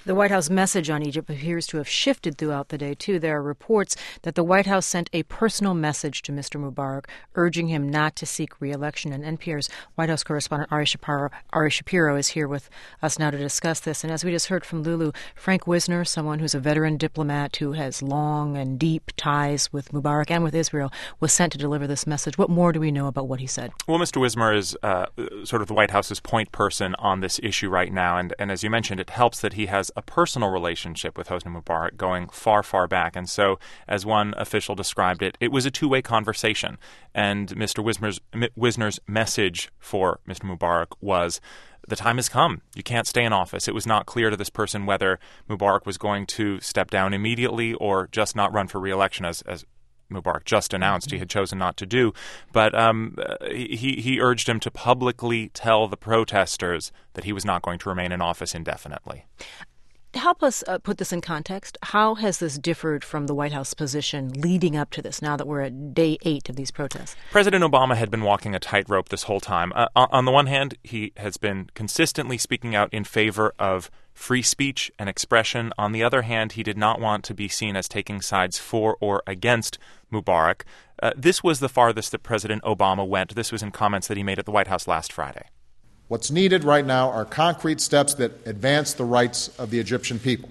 The White House message on Egypt appears to have shifted throughout the day, too. There are reports that the White House sent a personal message to Mr. Mubarak, urging him not to seek re-election. And NPR's White House correspondent Ari Shapiro is here with us now to discuss this. And as we just heard from Lulu, Frank Wisner, someone who's a veteran diplomat who has long and deep ties with Mubarak and with Israel, was sent to deliver this message. What more do we know about what he said? Well, Mr. Wisner is sort of the White House's point person on this issue right now. And as you mentioned, it helps that he has a personal relationship with Hosni Mubarak going far, far back. And so, as one official described it, it was a two-way conversation. And Mr. Wisner's message for Mr. Mubarak was, the time has come. You can't stay in office. It was not clear to this person whether Mubarak was going to step down immediately or just not run for re-election, as Mubarak just announced he had chosen not to do. But he urged him to publicly tell the protesters that he was not going to remain in office indefinitely. Help us put this in context. How has this differed from the White House position leading up to this, now that we're at day 8 of these protests? President Obama had been walking a tightrope this whole time. On the one hand, he has been consistently speaking out in favor of free speech and expression. On the other hand, he did not want to be seen as taking sides for or against Mubarak. This was the farthest that President Obama went. This was in comments that he made at the White House last Friday. What's needed right now are concrete steps that advance the rights of the Egyptian people,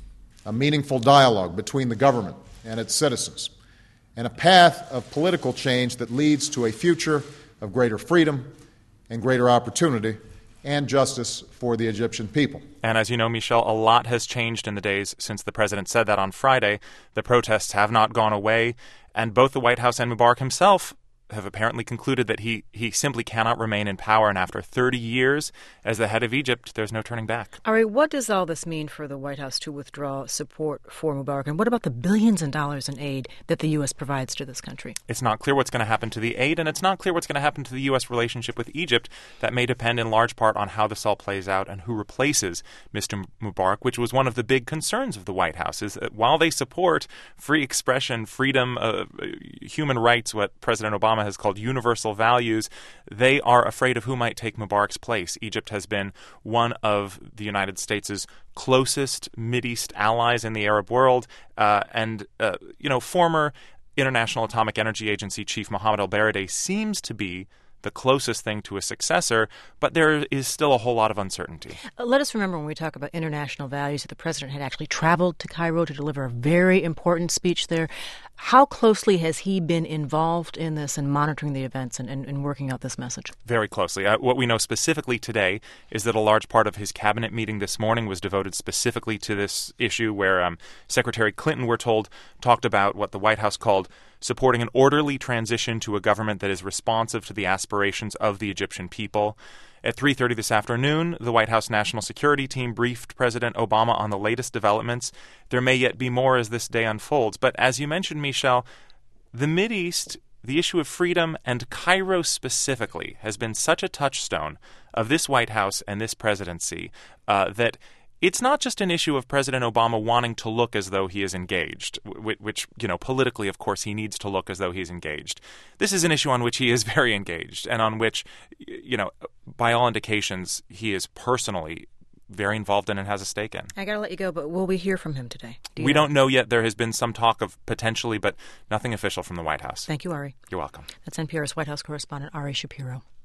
a meaningful dialogue between the government and its citizens, and a path of political change that leads to a future of greater freedom and greater opportunity and justice for the Egyptian people. And as you know, Michelle, a lot has changed in the days since the president said that on Friday. The protests have not gone away, and both the White House and Mubarak himself have apparently concluded that he simply cannot remain in power. And after 30 years as the head of Egypt, there's no turning back. Ari, what does all this mean for the White House to withdraw support for Mubarak? And what about the billions of dollars in aid that the U.S. provides to this country? It's not clear what's going to happen to the aid, and it's not clear what's going to happen to the U.S. relationship with Egypt. That may depend in large part on how this all plays out and who replaces Mr. Mubarak, which was one of the big concerns of the White House, is that while they support free expression, freedom, human rights, what President Obama has called universal values, they are afraid of who might take Mubarak's place. Egypt has been one of the United States' closest Mideast allies in the Arab world, and former International Atomic Energy Agency Chief Mohammed El-Baradei seems to be the closest thing to a successor, but there is still a whole lot of uncertainty. Let us remember when we talk about international values that the president had actually traveled to Cairo to deliver a very important speech there. How closely has he been involved in this and monitoring the events and working out this message? Very closely. What we know specifically today is that a large part of his cabinet meeting this morning was devoted specifically to this issue, where Secretary Clinton, we're told, talked about what the White House called supporting an orderly transition to a government that is responsive to the aspirations of the Egyptian people. At 3:30 this afternoon, the White House National Security Team briefed President Obama on the latest developments. There may yet be more as this day unfolds. But as you mentioned, Michelle, the Mideast, the issue of freedom, and Cairo specifically, has been such a touchstone of this White House and this presidency that it's not just an issue of President Obama wanting to look as though he is engaged, which, politically, of course, he needs to look as though he's engaged. This is an issue on which he is very engaged and on which, by all indications, he is personally very involved in and has a stake in. I got to let you go, but will we hear from him today? We don't know yet. There has been some talk of potentially, but nothing official from the White House. Thank you, Ari. You're welcome. That's NPR's White House correspondent Ari Shapiro.